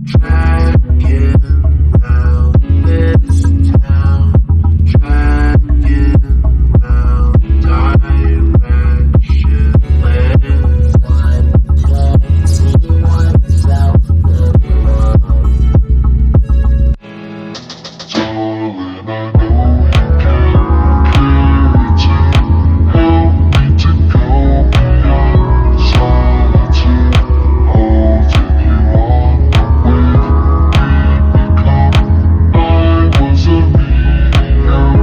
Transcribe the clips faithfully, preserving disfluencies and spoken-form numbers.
Dragging round this town, dragging round directionless. One can't see oneself anymore. Darling, I know you can help me to go beyond solitude, holding you on the wave we become. I was a medium,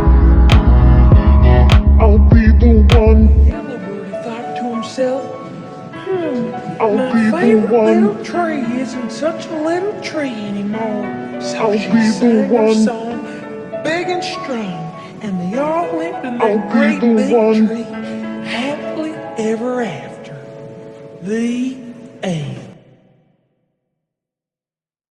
I'll be the one. Yellow Birdie thought to himself, hmm, I'll my be the favorite one. little tree isn't such a little tree anymore. So I'll she be the sang her one. song, big and strong, and they all lived in I'll that be great the big one. tree, happily ever after. The end.